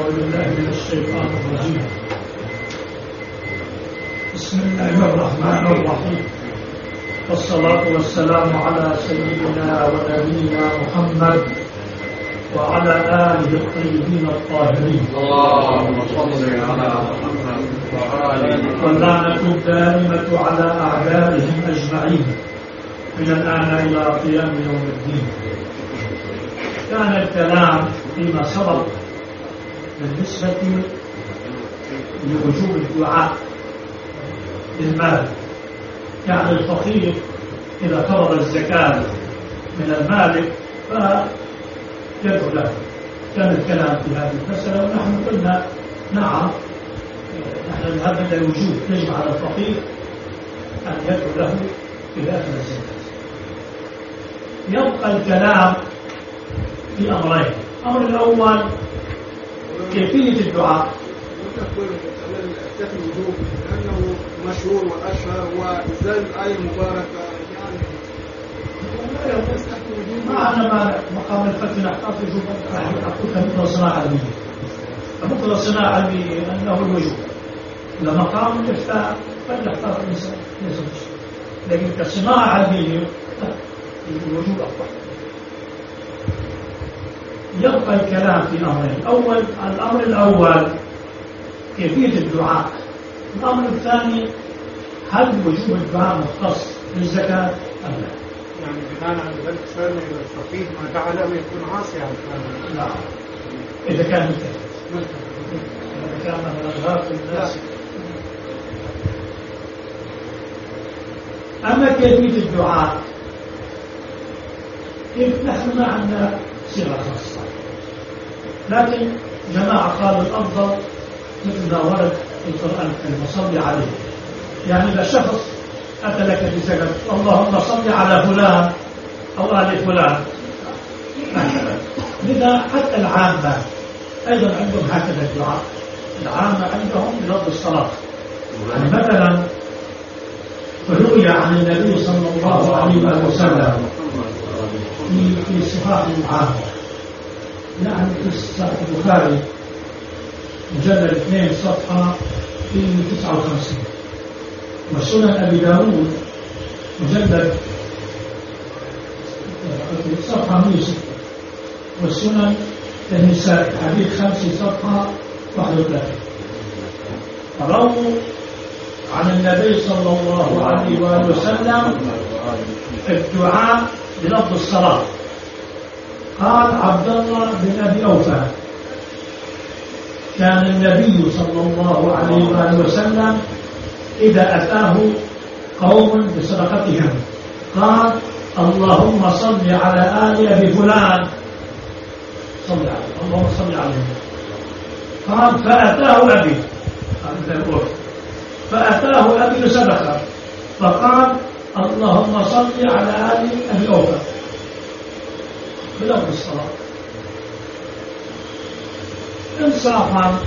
أعوذ بالله من الشيطان الرجيم. بسم الله الرحمن الرحيم، والصلاة والسلام على سيدنا ونبينا محمد وعلى آله الطيبين الطاهرين، اللهم صل على محمد وآله، واللعنة الدائمة على أعدائهم أجمعين من الآن إلى قيام يوم الدين. كان الكلام فيما سبق بالنسبة لوجوب الدعاء للمال، يعني الفقير إذا فرض الزكاة من المالك فيدعو له. كان الكلام في هذه المسألة، ونحن قلنا نعم، نحن نذهب إلى الوجوب، يجب على الفقير أن يدعو له إلى أخذ الزكاة. يبقى الكلام في أمرين. الأمر الأول كيفية الدعاء. التفت الوجوب لأنه مشهور وأشهر، وإزاي الآية المباركة يعني ما أنا ما مقام الفتح نحتاج وجوبا، أقول مثل صناعة علمية، مثل صناعة علمية أنه الوجوب. لما قام الإفتاء فليختار الإنسان ليس مشكلة، لكن كصناعة علمية الوجوب أفضل. يبقى الكلام في أمرين. الأمر الأول كيفية الدعاء. الأمر الثاني هل وجوب الدعاء مختص بالزكاة أم لا؟ يعني بناء على ذلك صار الفقيه ما دعا له يكون عاصي على الكلام. لا، إذا كان ملتفت، إذا كان مثلا غافل الناس. أما كيفية الدعاء، كيف نحن ما عندنا صيغة خاصة، لكن جماعة قالوا الأفضل مثل ما ورد في القرآن الكريم صلي عليه. يعني إذا شخص أتى لك بزكاة اللهم صل على فلان أو آل فلان، لذا حتى العامة أيضا عندهم هكذا الدعاء. العامة عندهم بلفظ الصلاة. يعني مثلا روي عن النبي صلى الله عليه وسلم في صفات العامة، يعني في صحيح البخاري مجلد 2 صفحة 59، وسنن أبي داود مجلد صفحة 106، والسنن النساء حديث 5 صفحة 31. رووا عن النبي صلى الله عليه وسلم الدعاء بلفظ الصلاة. قال عبد الله بن أبي أوفى: كان النبي صلى الله عليه وسلم إذا أتاه قوم بصدقتهم قال اللهم صل على آل أبي فلان، صل عليه، اللهم صل عليه. قال فأتاه أبي، فأتاه أبي بصدقة فقال اللهم صل على آل أبي أوفى بلفظ الصلاة. إنصافا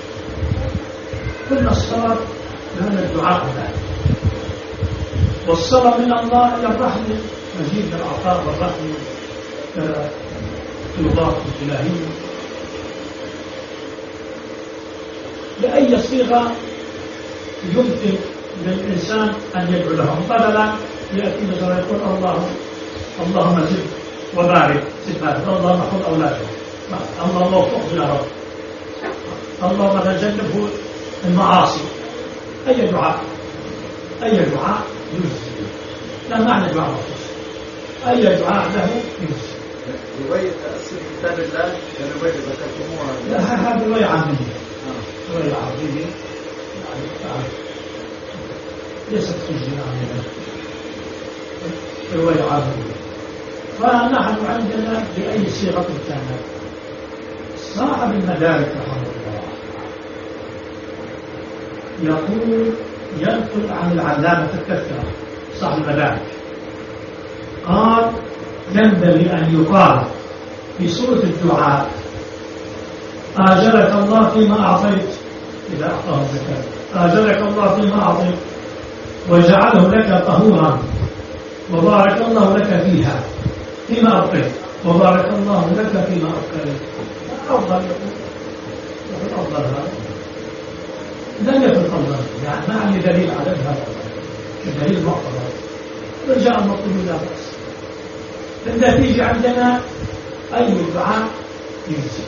كل الصلاة لأن الدعاء ذلك، والصلاة من الله إلى الرحمة، مزيد من العطاء والرحمة كالإضافة الإلهية بأي صيغة يمكن للإنسان أن يدعو لهم. بدلا يأتي مثلا يقول اللهم زد وبارك، زد بارك، اللهم خذ أولاده، اللهم وفقه يا رب، اللهم تجنبه المعاصي. أي دعاء يجوز، لا معنى دعاء مخصوص، أي دعاء له يجوز. رواية تأثير كتاب الله كرواية ذكرتموها. لا، هذه رواية عامية، رواية عامية يعني ليست حجة عامية، رواية عامية. فنحن عندنا بأي صيغة كانت. صاحب المدارك رحمه الله يقول، ينقل عن العلامة التذكرة صاحب المدارك، قال ينبغي أن يقال في سورة الدعاء آجرك الله فيما أعطيت، إذا أعطاه الزكاة آجرك الله فيما أعطيت وجعله لك طهورا وبارك الله لك فيها فيما أبقيت وبارك الله لك فيما أبقيت. أفضل الأفضل هذا لم يكن أفضل، يعني ما عندي دليل على هذا كدليل معتبر، رجاء المطلوب لا بأس. النتيجة عندنا أي دعاء يجزي،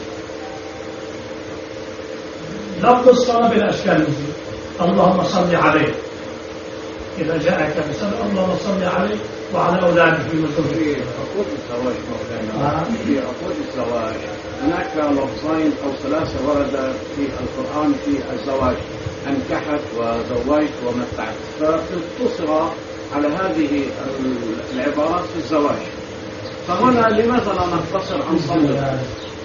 لفظ الصلاة بالأشكال يجزي. اللهم صل عليه، إذا جاءك بسبب اللهم صل عليه وعلى أولادك وزوجه. في عقود الزواج مولانا، في عقود الزواج هناك لفظين أو ثلاثة ورد في القرآن في الزواج: أنكحت وزوجت ومتعت، فاقتصر على هذه العبارات في الزواج. فهنا لماذا لا نقتصر عن صلى؟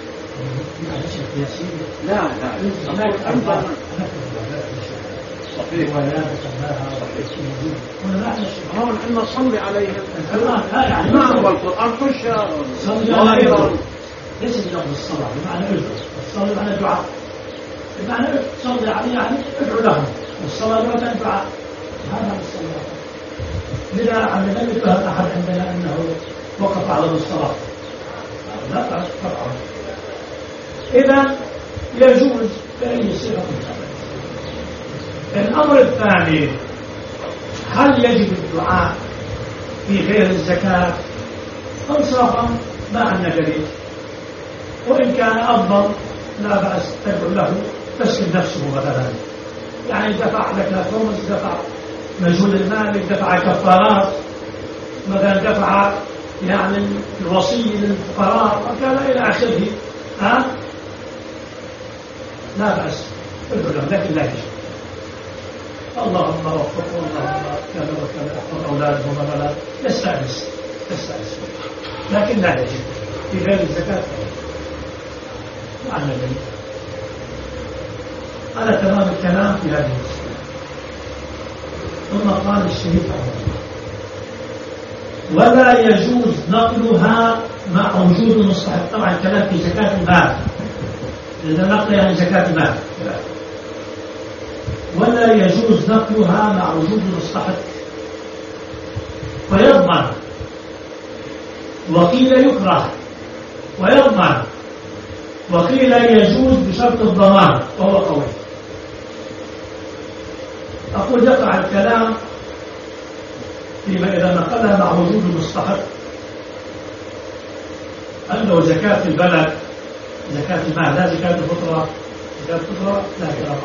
لا هناك أيضا صحيح. هون إن صلي عليهم يعني نعم، والقرآن حجة ظاهرا. ليس بلفظ الصلاة بمعنى الصلاة بمعنى دعاء، بمعنى صلي عليه يعني ادعو لهم، والصلاة لغة دعاء، هذا الصلاة. لذا عندما لم يتهم أحد عندنا أنه وقف على الصلاة، لا طبعا. إذا يجوز بأي صيغة. الأمر الثاني: هل يجب الدعاء في غير الزكاة؟ انصافا ما عندنا دليل، وإن كان أفضل لا بأس تدعو له تسكن نفسه مثلا، يعني دفع لك خمس، دفع مجهول المال، دفع كفارات مثلا، دفع يعني الوصي للفقراء وكذا إلى آخره، لا بأس تدعو له، لكن لا يجب. اللهم وفقه، اللهم كذا وكذا، احفظ أولادهم ولا يستأنس، لكن لا يجب في غير الزكاة. معنى ذلك هذا تمام الكلام في هذه المسألة. ثم قال الشريف ولا يجوز نقلها مع وجود المستحق. طبعا الكلام في زكاة المال، إذا نقل يعني زكاة المال. ولا يجوز نقلها مع وجود المستحق ويضمن، وقيل يكره ويضمن، وقيل يجوز بشرط الضمان وهو قوي. أقول يقع الكلام فيما إذا نقلها مع وجود المستحق أنه زكاة البلد، زكاة المال، لا زكاة الفطرة. زكاة الفطرة لا كلام.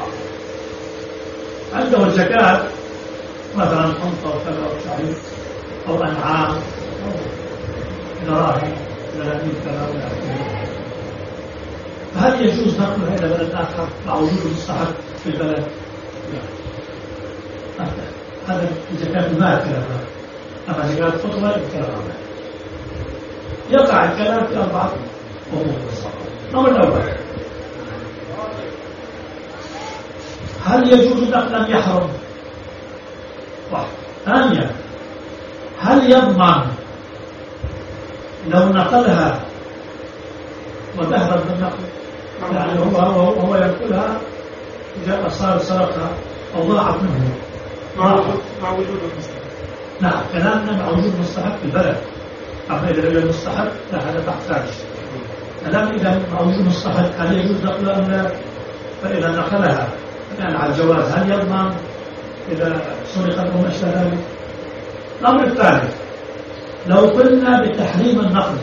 عنده الزكاة مثلا حنطة وكذا وشعير أو أنعام أو دراهم دنانير كذا ولا آخره، فهل يجوز نقلها إلى بلد آخر مع وجود المستحق في البلد؟ هذا زكاة المال كلام، أما زكاة الفطرة كلام. يقع الكلام في أربعة أمور. الأمر الأول: هل يجوز نقل أم يحرم؟ واحد. ثانيا: هل يضمن لو نقلها وتهرب بالنقل؟ يعني هو ينقلها، جاء صار سرقها أو ضاعت منه مع وجود المستحق. نعم، كلامنا مع وجود المستحق في البلد. أما إذا لم المستحق لا، هذا تحتاج كلام. إذا مع وجود المستحق هل يجوز نقلها أم لا؟ فإذا نقلها يعني على الجواز، هل يضمن إذا سرقت أو ما أشبه ذلك؟ الأمر الثالث: لو قلنا بتحريم النقل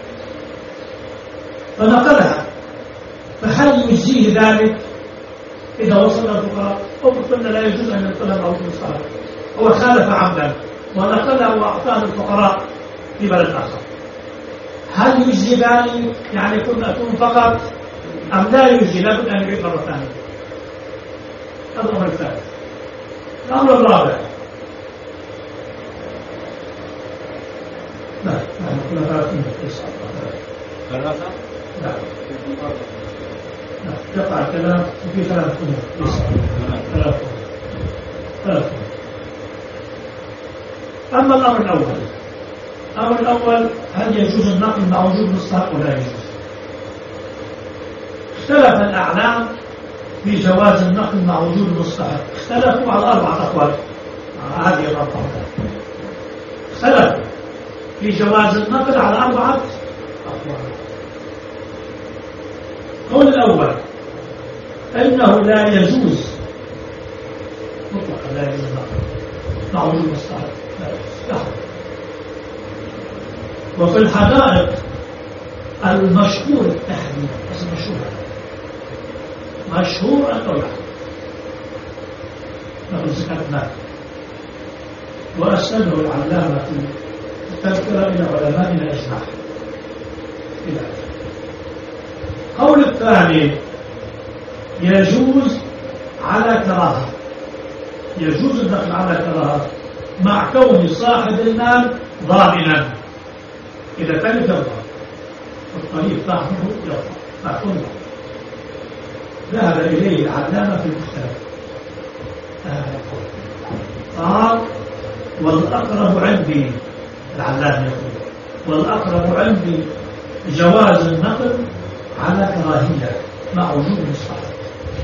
فنقلها، فهل يجزيه ذلك إذا وصل الفقراء؟ أو قلنا لا يجوز أن ينقلها مع وجود المستحق، هو خالف عمدا ونقلها وأعطاها الفقراء في بلد آخر، هل يجزي ذلك؟ يعني كنا أكون فقط أم لا يجزي؟ لابد أن يعيد مرة ثانية. هذا الأمر الثالث. الأمر الرابع: لا كنا ثلاثة. لا يقع الكلام في ثلاثة أمور. ثلاثة. أما الأمر الأول: هل يجوز النقل مع وجود المستحق ولا يجوز؟ اختلف الأعلام في جواز النقل مع وجود المستحق، اختلفوا على 4 أقوال. هذه الأربعة اختلفوا في جواز النقل على 4 أقوال. القول الأول: أنه لا يجوز مطلقا، لا يجوز مع وجود المصلحة. وفي الحدائق المشهور التحريم، بس مشهور أنه يحرم له زكاة مال. وأسنده العلامة في التذكرة إلى علمائنا إجماع. قول الثاني يجوز على كراهة، يجوز الدخل على كراهة مع كون صاحب المال ضامنا. إذا تلف يرضى الطريق تحفظه يرضى تحفظه. ذهب إليه العلامة في المختلف قال والأقرب عندي، العلامة يقول والأقرب عندي جواز النقل على كراهية مع وجود مصلحة.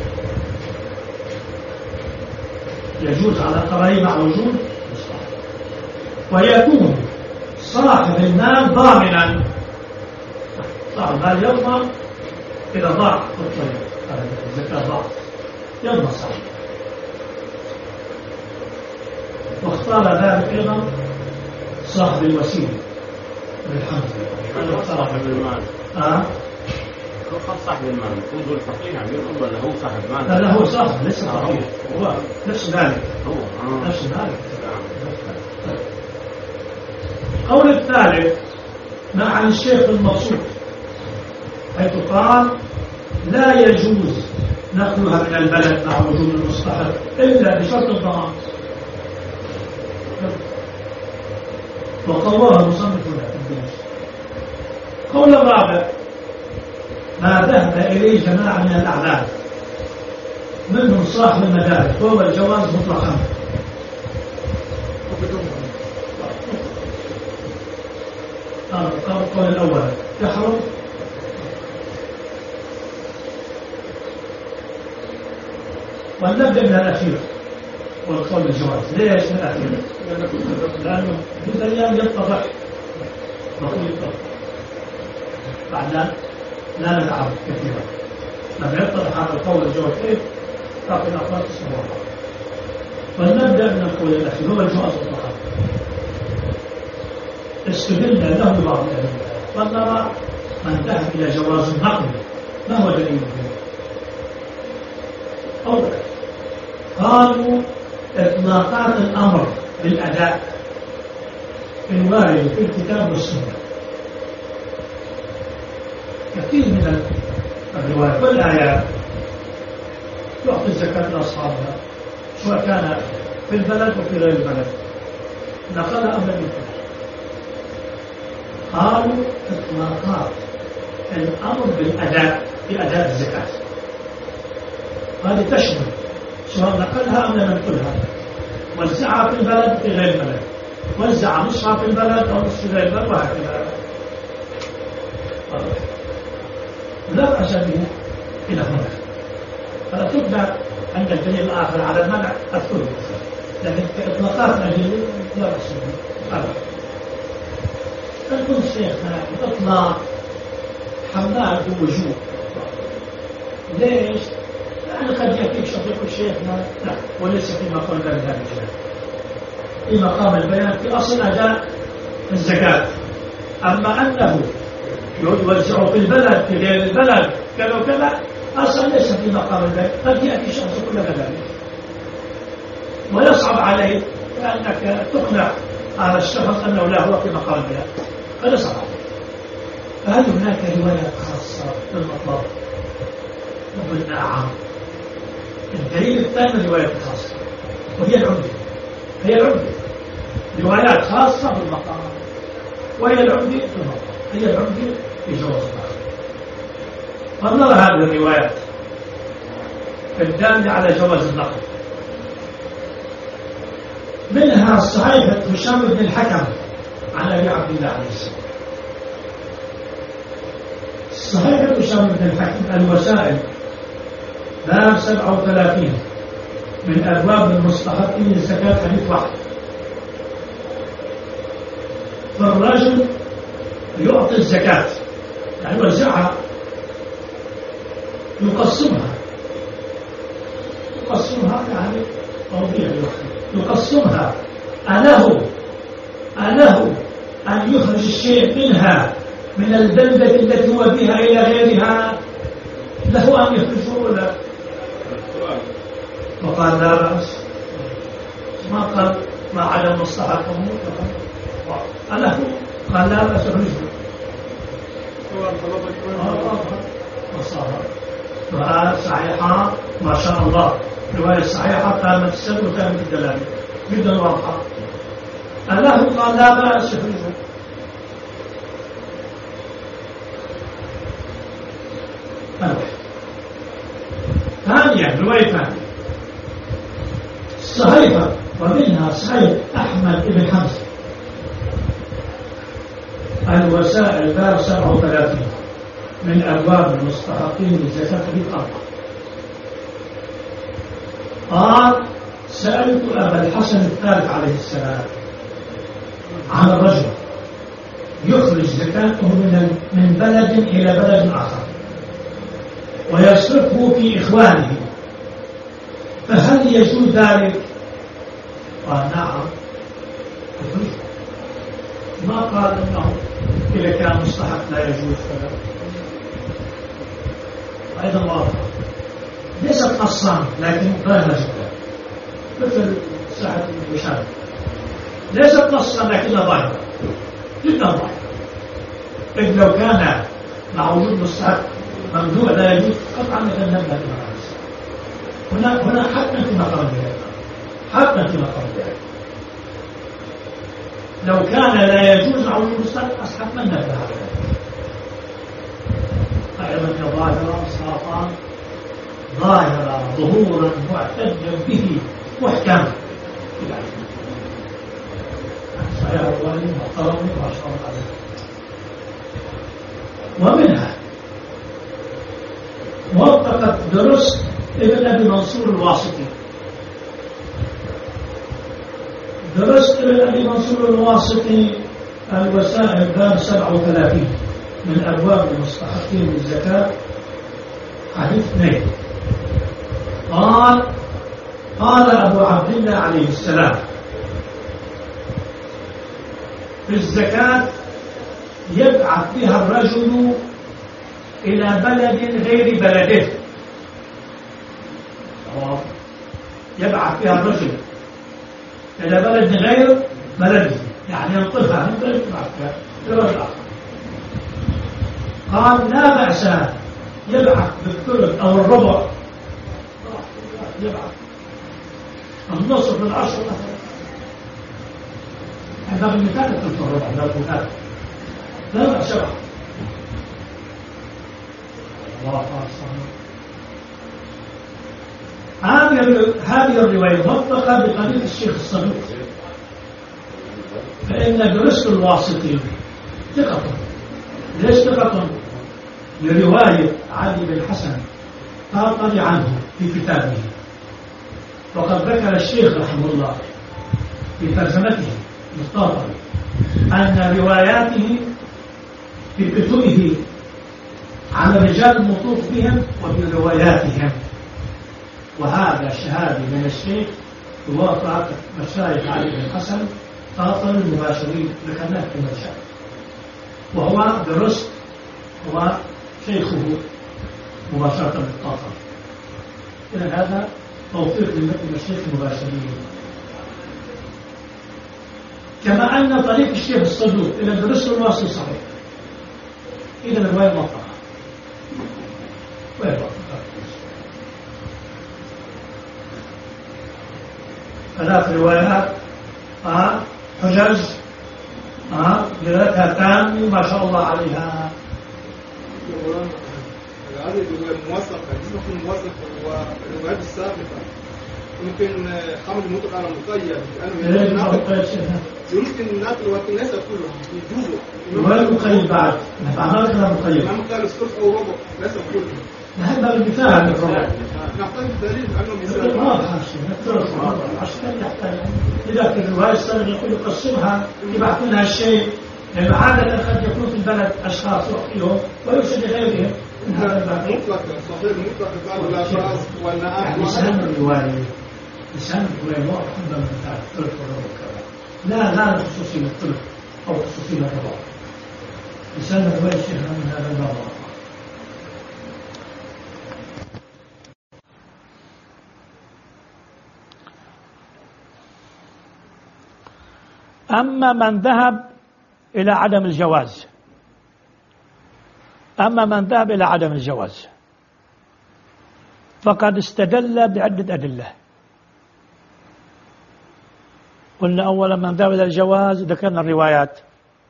يجوز على كراهية مع وجود مصلحة، ويكون صاحب المال ضامنا. صاحب المال يضمن إذا ضاع في الطريق، الزكاة ضاع يضمن صاحب. واختار ذلك أيضا صاحب الوسيلة بالحمد. صاحب المال صاحب المال المفروض هو الفقير يعني ولا هو صاحب مال؟ لا هو صاحب لسه فقير، هو نفس ذلك، هو نفس ذلك. القول الثالث ما عن الشيخ المقصود، حيث قال لا يجوز نقلها من البلد مع وجود المصلحة إلا بشرط الضمان. وقواه المصنف هنا في الدين. قول الرابع ما ذهب إليه جماعة من الأعلام منهم صاحب المدارس وهو الجواز مطلقا. القول الأول يحرم، ونبدأ من الأخير والقول الجواز. ليش من الأخير؟ لأنه في الأيام يتضح نقول يتضح بعد لا نتعرف كثيرا. لما يتضح هذا القول الجواز كيف تأخذ أفضل الصباح. ونبدأ من القول الأخير هو الجواز مطلقا. استدلنا له بعض الأدلة فنرى من ذهب إلى جواز النقل ما هو دليل فيه؟ أولا قالوا إطلاقات الأمر بالأداء الوارد في الكتاب والسنة. كثير من الروايات والآيات يعطي الزكاة لأصحابها سواء كان في البلد وفي غير البلد، نقل أمر بالكتاب. قالوا إطلاقات الأمر بالأداء بأداء الزكاة هذه تشمل سواء نقلها أم لم نقلها، وزعها في البلد في غير البلد، وزع نصها في البلد أو نصف في غير البلد، وهكذا. لا بأس به إلى هنا. فلا تبدأ عند الدليل الآخر على المنع الثلث، لكن كإطلاقات الأدلة لا بأس به أبدا. فنقول شيخنا إطلاق حمال بوجوه. ليش؟ لأن قد يأتيك شقيق الشيخنا لا، وليس في مقام البيان، في مقام البيان في أصل أداء الزكاة. أما أنه يوزع في البلد في غير البلد كذا وكذا أصلا ليس في مقام البيان. قد يأتي شخص كل ذلك ويصعب عليه لأنك تقنع على الشخص أنه لا هو في مقام البيان، هذا صعب. فهل هناك روايات خاصة بالمطلب وبالنعم؟ الدليل الثاني رواية خاصة وهي العمدة، هي العمدة روايات خاصة بالمقام وهي العمدة في المقام، هي العمدة في جواز المقام. فنرى هذه الروايات الدالة على جواز النقل. منها صحيحة هشام بن الحكم عن أبي عبد الله عليه السلام. صحيحة هشام بن الحكم الوسائل باب 37 من أبواب المستحقين للزكاة حديث واحد. فالرجل يعطي الزكاة يعني يوزعها يقسمها يعني توضيح يقسمها. أله أن يخرج الشيء منها من البلدة التي هو بها إلى غيرها، له أن يخرجه ولا؟ وقال لا بأس، ما قال ما عدم مصلحته، أله قال لا بأس يخرجه. وهذا صحيحة ما شاء الله، رواية صحيحة تامة السند وتامة الدلالة جدا واضحة. أله قال لا بأس يخرجه. ثانيا رواية ثانية صحيحة، ومنها صحيح أحمد بن حمزة الوسائل باب 37 من أبواب المستحقين للزكاة بالأرض. قال سألت أبا الحسن الثالث عليه السلام عن الرجل يخرج زكاته من بلد إلى بلد آخر ويصرفه في إخوانه، فهل يجوز ذلك؟ قال نعم يخرج. ما قال انه اذا كان مستحق لا يجوز فلا. ايضا واضحه ليست نصا لكن ظاهره جدا، مثل ساحه المشاهد ليست نصا لكنها ظاهره جدا ظاهره. إذ لو كان مع وجود مستحق ممنوع لا يجوز قطعا يتنبه بالمعاصي. هنا حتى في مقام ذلك لو كان لا يجوز عون المستحق أصحاب من نبه على أيضا كظاهرة صافا ظاهرة ظهورا معتدا به محكم صحيح الوالي محترم ما شاء الله عليه. ومنها موافقة درست ابن أبي منصور الواسطي. درست ابن أبي منصور الواسطي الوسائل باب 37 من أبواب المستحقين للزكاة حديث 2. قال أبو عبد الله عليه السلام في الزكاة يبعث بها الرجل إلى بلد غير بلده. يبعث بها الرجل إلى بلد غير بلده، يعني ينقلها من بلد إلى بلد آخر. قال لا بأس يبعث بالثلث أو الربع، يبعث النصف من 10 مثلا. هذا المثال الثلث والربع لا المثال لا بأس يبعث. هذه الرواية موثقة بقضية الشيخ الصدوق، فإن درست الواسطي ثقة. ليش ثقة؟ لرواية علي بن حسن طاطري عنه في كتابه، وقد ذكر الشيخ رحمه الله في ترجمته للطاطري أن رواياته في كتبه عن الرجال الموصوف بهم وبرواياتهم، وهذا شهادة من الشيخ توافق مشايخ علي بن حسن طاطري المباشرين لخلاف المشايخ، وهو درست هو شيخه مباشرة بالطاطري. إذا هذا توفيق للمشايخ المباشرين. كما أن طريق الشيخ الصدوق إلى درس الواسطي صحيح. إذا الرواية موثقة. ثلاث روايات حجج لذاتها تام ما شاء الله عليها. هذه الرواية موثقة، اسمها موثقة والروايات السابقة ممكن حمل المطلق على مقيد، لأنه يمكن النقل ولكن ليس كله يجوز. ولا مقيد بعد نفعل كلام مقيد. ما مقال الثلث أو ربع ليس كله. هذا المثال الربع. نحتاج دليل أنه مثال. عشان يحتاج إذا في الرواية السابقة يقول يقسمها يبعث لها الشيء، لأن عادة قد يكون في البلد أشخاص يعطيهم ويرسل لغيرهم. مطلق صحيح مطلق قال لا بأس والنعم. يعني سهم الرواية لسان وين واضح عندنا مثال الثلث والربع كذا. لا خصوصية الثلث أو خصوصية الربع. لسان وين شيخنا من هذا الباب. أما من ذهب إلى عدم الجواز فقد استدل بعدة أدلة. قلنا أولا من ذهب إلى الجواز ذكرنا الروايات،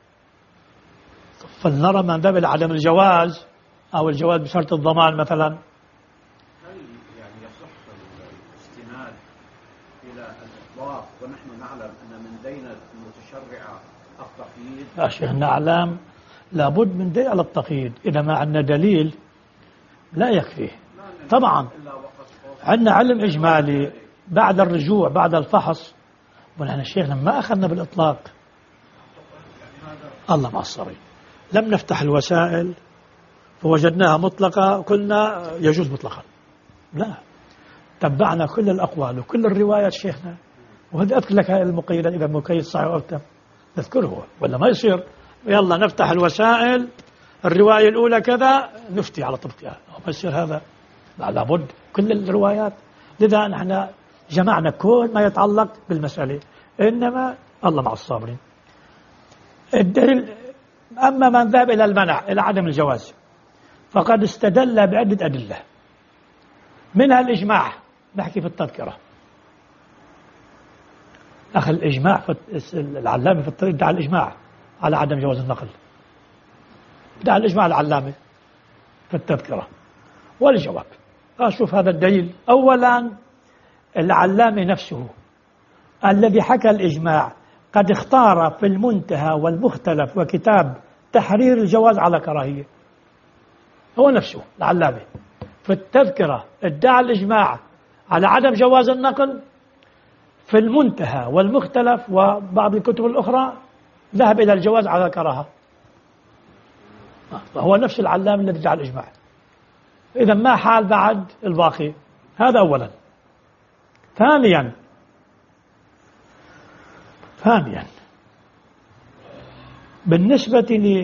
فلنرى من ذهب إلى عدم الجواز أو الجواز بشرط الضمان مثلا. هل يعني يصح الاستناد إلى الإطلاق ونحن نعلم أن من دين المتشرع التقييد؟ يا شيخ نعلم لابد من دليل على التقييد، إذا ما عندنا دليل لا يكفيه. طبعا عندنا علم إجمالي بعد الرجوع بعد الفحص، ونحن شيخنا ما أخذنا بالإطلاق. الله مع الصبي، لم نفتح الوسائل فوجدناها مطلقة قلنا يجوز مطلقا، لا، تبعنا كل الأقوال وكل الروايات شيخنا. وهذا أذكر لك هاي المقيدة، إذا مقيد صحيح أو أكتم نذكره، ولا ما يصير يلا نفتح الوسائل الرواية الأولى كذا نفتي على طبقها، ما يصير هذا، لا، لابد كل الروايات. لذا نحن جمعنا كل ما يتعلق بالمسألة، إنما الله مع الصابرين. الدليل أما من ذهب إلى المنع إلى عدم الجواز فقد استدل بعدة أدلة، منها الإجماع. نحكي في التذكرة أخي الإجماع العلامة في الطريق ادعى الإجماع على عدم جواز النقل، ادعى الإجماع العلامة في التذكرة. والجواب أشوف هذا الدليل. أولا العلامة نفسه الذي حكى الإجماع قد اختار في المنتهى والمختلف وكتاب تحرير الجواز على كراهية، هو نفسه العلامة في التذكرة ادعى الإجماع على عدم جواز النقل، في المنتهى والمختلف وبعض الكتب الأخرى ذهب إلى الجواز على كراهة. فهو نفس العلامة الذي ادعى الإجماع. إذا ما حال بعد الباقي؟ هذا أولا. ثانيا بالنسبة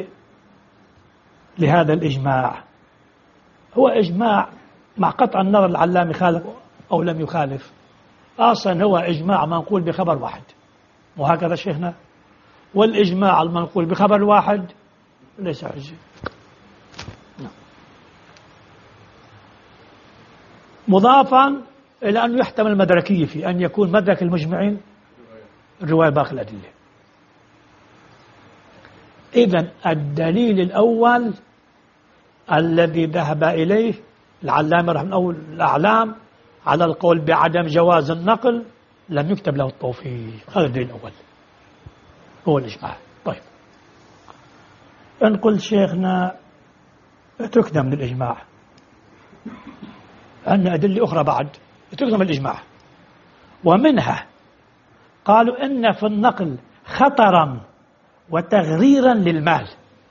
لهذا الإجماع، هو إجماع مع قطع النظر العلامة خالف أو لم يخالف، أصلا هو إجماع منقول بخبر واحد، وهكذا شيخنا. والإجماع المنقول بخبر واحد ليس حجة. مضافا إلى أن يحتمل المدركية في أن يكون مدرك المجمعين الرواية باقي الأدلة. إذن الدليل الأول الذي ذهب إليه العلامة رحمه الله أو الأعلام على القول بعدم جواز النقل لم يكتب له التوفيق، هذا الدليل الأول هو الإجماع. طيب نقول شيخنا اتركنا من الإجماع، عندنا أدلة أخرى بعد، اتركنا من الإجماع. ومنها قالوا إن في النقل خطرا وتغريرا للمال.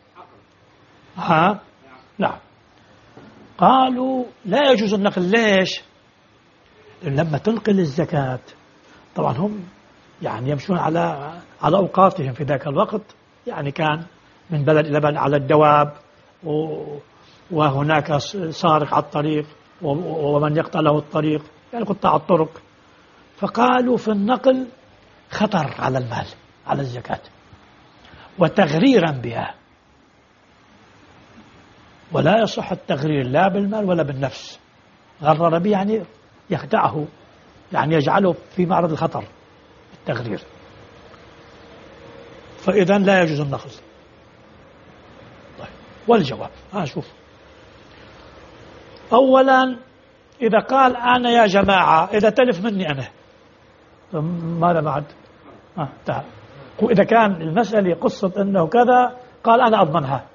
نعم، قالوا لا يجوز النقل. ليش؟ لما تنقل الزكاة طبعا هم يعني يمشون على أوقاتهم في ذاك الوقت، يعني كان من بلد إلى بلد على الدواب، وهناك سارق على الطريق ومن يقطع له الطريق، يعني قطاع الطرق. فقالوا في النقل خطر على المال على الزكاة وتغريرا بها، ولا يصح التغرير لا بالمال ولا بالنفس. غرر به يعني يخدعه، يعني يجعله في معرض الخطر التغرير. فإذا لا يجوز النقل. طيب والجواب شوف، أولا إذا قال أنا يا جماعة إذا تلف مني أنا ماذا بعد؟ تعال. إذا كان المسألة قصة أنه كذا قال أنا أضمنها،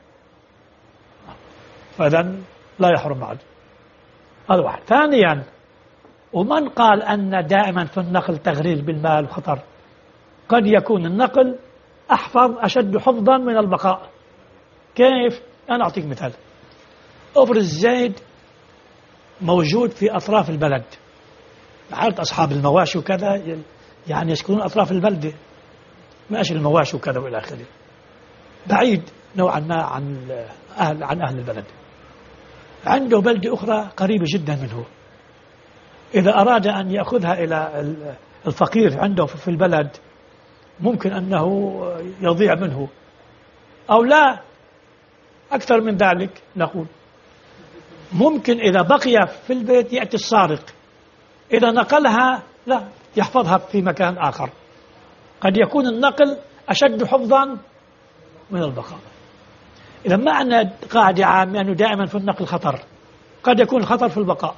فإذا لا يحرم بعد. هذا واحد. ثانيا ومن قال أن دائما في النقل تغرير بالمال وخطر؟ قد يكون النقل أشد حفظا من البقاء. كيف؟ أنا أعطيك مثال. أفرز زيد موجود في أطراف البلد عارف أصحاب المواشي وكذا يعني يسكنون أطراف البلدة، ماشي المواشي وكذا وإلى آخره، بعيد نوعا ما عن أهل البلد. عنده بلدة أخرى قريبة جدا منه، إذا أراد أن يأخذها إلى الفقير عنده في البلد ممكن أنه يضيع منه، أو لا أكثر من ذلك نقول ممكن إذا بقي في البيت يأتي السارق، إذا نقلها لا يحفظها في مكان آخر. قد يكون النقل أشد حفظا من البقاء. إذا معنى قاعدة عامة أنه دائما في النقل خطر، قد يكون الخطر في البقاء.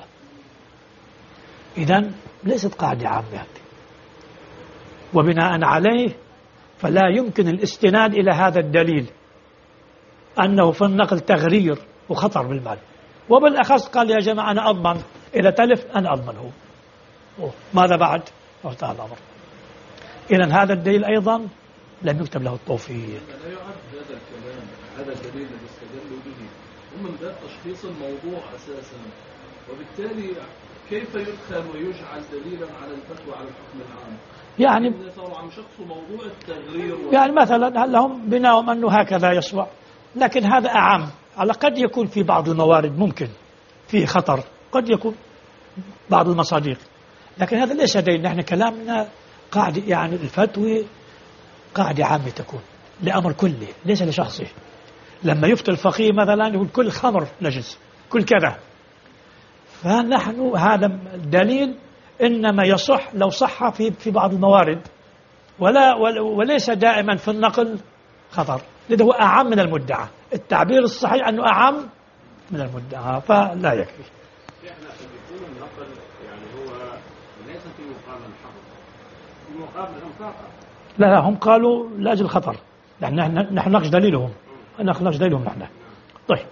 إذن ليست قاعدة عامة، وبناء عليه فلا يمكن الاستناد إلى هذا الدليل أنه في النقل تغرير وخطر بالمال. وبالأخص قال يا جماعة أنا أضمن إذا تلف أنا أضمنه. ماذا بعد؟ انتهى الأمر. إذن هذا الدليل أيضا لم يكتب له التوفيق. لا يعد هذا الكلام، هذا الدليل الذي استدلوا به ومن باب تشخيص الموضوع أساسا، وبالتالي كيف يدخل ويجعل دليلا على الفتوى على الحكم العام؟ يعني صاروا عم شخصوا موضوع التغرير يعني مثلا هل هم بناهم أنه هكذا يصبح، لكن هذا أعم. على قد يكون في بعض الموارد ممكن فيه خطر، قد يكون بعض المصادق، لكن هذا ليس دليل. نحن كلامنا قاعدة، يعني الفتوى قاعدة عامة تكون لأمر كله ليس لشخصه. لما يفتي الفقيه مثلا يقول كل خمر نجس، كل كذا، فنحن هذا الدليل إنما يصح لو صح في بعض الموارد، وليس دائما في النقل خطر، لذا هو أعم من المدعى. التعبير الصحيح أنه أعم من المدعى، فلا يكفي. احنا يكون النقل يعني هو ليس في مقام الحظر، في مقام الانفاق. لا هم قالوا لأجل الخطر، يعني نحن نقش دليلهم، نقش دليلهم نحن. طيب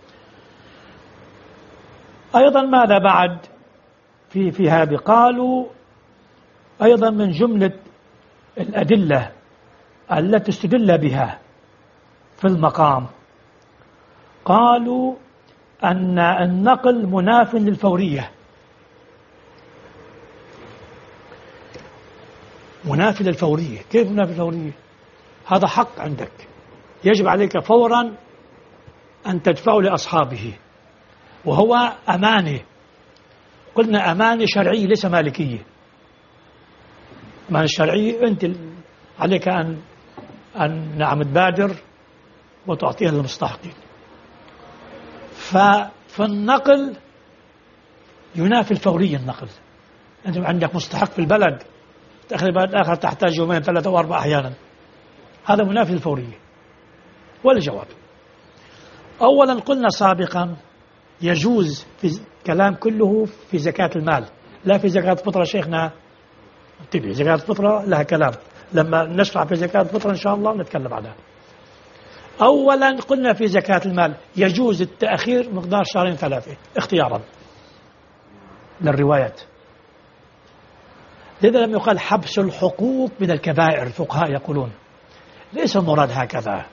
أيضا ماذا بعد في هذه؟ قالوا أيضا من جملة الأدلة التي استدل بها في المقام، قالوا أن النقل مناف للفورية. مناف للفورية، كيف مناف للفورية؟ هذا حق عندك يجب عليك فورا أن تدفعه لأصحابه، وهو أمانة. قلنا أمانة شرعية ليس مالكية. أمانة الشرعية أنت عليك أن نعم تبادر وتعطيها للمستحقين. ففي النقل ينافي الفورية. النقل أنت عندك مستحق في البلد، تأخذ البلد آخر تحتاج يومين 3 و4 أحيانا، هذا منافي الفورية. والجواب أولا قلنا سابقا يجوز في كلام كله في زكاة المال، لا في زكاة الفطرة. شيخنا انتبه، زكاة الفطرة لها كلام، لما نشرع في زكاة الفطرة إن شاء الله نتكلم عنها. أولا قلنا في زكاة المال يجوز التأخير مقدار 2-3 اختيارا للروايات. لذا لم يقال حبس الحقوق من الكبائر. الفقهاء يقولون ليس المراد هكذا،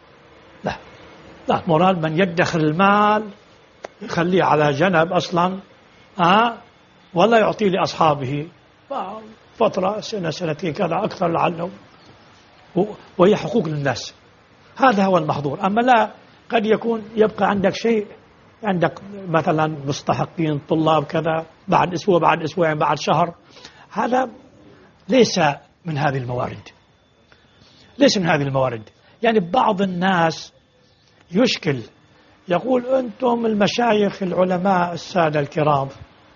لا مراد من يدخر المال يخليه على جنب أصلا ولا يعطيه لأصحابه فترة سنة سنتين كذا أكثر لعله، وهي حقوق للناس. هذا هو المحظور. أما لا، قد يكون يبقى عندك شيء، عندك مثلا مستحقين طلاب كذا بعد أسبوع بعد أسبوعين بعد شهر، هذا ليس من هذه الموارد، ليس من هذه الموارد. يعني بعض الناس يشكل يقول أنتم المشايخ العلماء السادة الكرام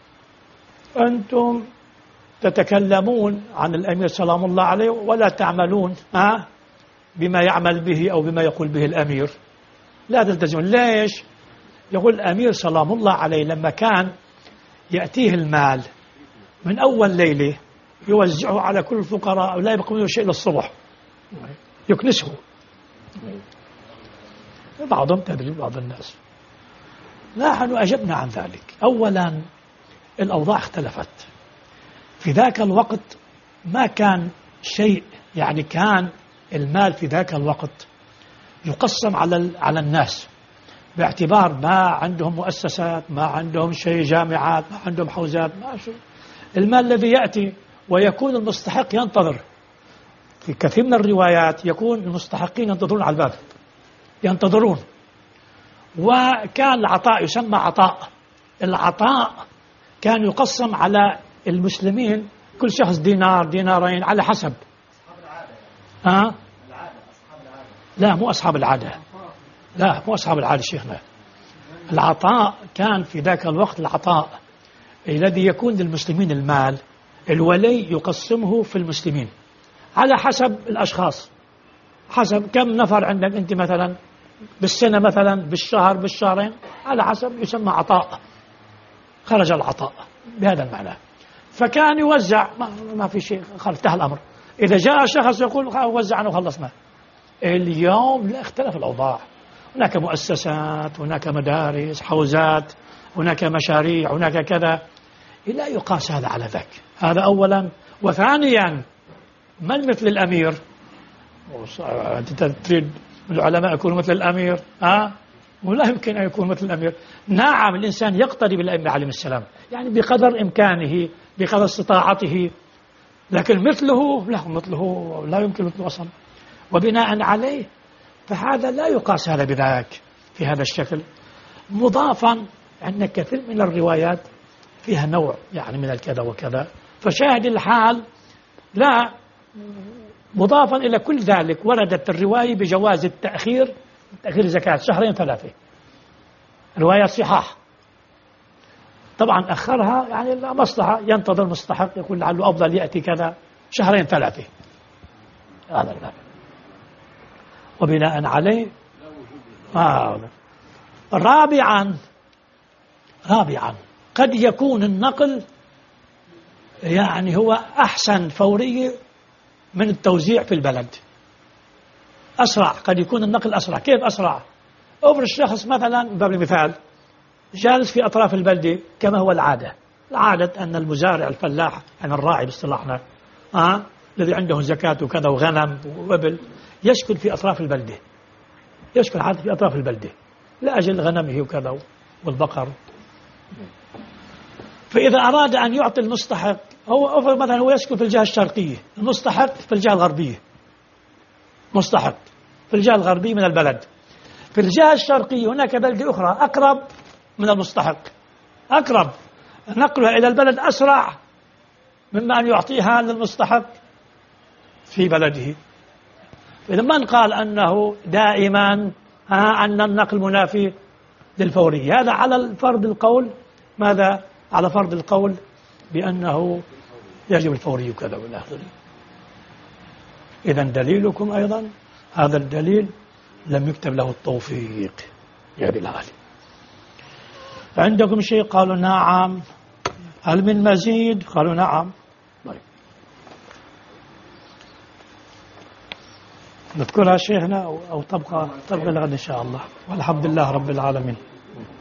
أنتم تتكلمون عن الأمير سلام الله عليه ولا تعملون بما يعمل به أو بما يقول به الأمير، لا تلتزمون. ليش؟ يقول الأمير سلام الله عليه لما كان يأتيه المال من أول ليلة يوزعه على كل الفقراء ولا يبقى منه شيء للصبح، يكنسه. بعضهم تدري بعض الناس. نحن أجبنا عن ذلك. أولا الأوضاع اختلفت في ذاك الوقت، ما كان شيء، يعني كان المال في ذاك الوقت يقسم على الناس باعتبار ما عندهم مؤسسات، ما عندهم شيء جامعات، ما عندهم حوزات، ما شو المال الذي يأتي ويكون المستحق ينتظر. في كثير من الروايات يكون المستحقين ينتظرون على الباب، ينتظرون. وكان العطاء يسمى عطاء. العطاء كان يقسم على المسلمين كل شخص دينار دينارين على حسب. لا مو أصحاب العادة، لا مو أصحاب العادة شيخنا. العطاء كان في ذاك الوقت العطاء الذي يكون للمسلمين المال، الولي يقسمه في المسلمين على حسب الأشخاص، حسب كم نفر عندك أنت مثلا بالسنة مثلا بالشهر بالشهرين، على حسب يسمى عطاء. خرج العطاء بهذا المعنى. فكان يوزع، ما في شيء، انتهى الأمر. إذا جاء شخص يقول وزعنا وخلصنا. اليوم لا، اختلف الأوضاع. هناك مؤسسات، هناك مدارس، حوزات، هناك مشاريع، هناك كذا. لا يقاس هذا على ذاك. هذا أولا. وثانيا من مثل الأمير؟ أنت تريد العلماء يكونوا مثل الأمير؟ ولا يمكن أن يكون مثل الأمير. نعم الإنسان يقتدي بالأئمة عليهم السلام، يعني بقدر إمكانه بقدر استطاعته، لكن مثله لا يمكن مثله أصلا. وبناء عليه فهذا لا يقاس هذا بذاك في هذا الشكل. مضافا أن كثير من الروايات فيها نوع يعني من الكذا وكذا، فشاهد الحال. لا، مضافا إلى كل ذلك وردت الرواية بجواز تأخير الزكاة 2-3 روايات صحاح. طبعا أخرها يعني لا مصلحة، ينتظر مستحق يقول لعله أفضل يأتي كذا 2-3 هذا المعنى. وبناء عليه رابعا قد يكون النقل يعني هو أحسن فورية من التوزيع في البلد، أسرع. قد يكون النقل أسرع. كيف أسرع؟ أفرض الشخص مثلا باب المثال جالس في أطراف البلدة كما هو العادة أن المزارع الفلاح يعني الراعي باصطلاحنا الذي عنده زكاة وكذا وغنم وإبل يسكن في أطراف البلدة، يسكن حتى في أطراف البلدة لأجل غنمه وكذا والبقر. فإذا أراد أن يعطي المستحق، هو مثلا هو يسكن في الجهة الشرقية، المستحق في الجهة الغربية، مستحق في الجهة الغربية من البلد. في الجهة الشرقية هناك بلدة أخرى أقرب من المستحق، أقرب، نقلها إلى البلد أسرع مما أن يعطيها للمستحق في بلده. إذا من قال أنه دائما أن النقل منافي للفورية؟ هذا على فرض القول. ماذا؟ على فرض القول بأنه يجب الفوري وكذا والى آخره. إذا دليلكم أيضا هذا الدليل لم يكتب له التوفيق يا بالعالي. عندكم شيء؟ قالوا نعم. هل من مزيد؟ قالوا نعم. طيب نذكرها شيخنا أو تبقى لغد إن شاء الله. والحمد لله رب العالمين.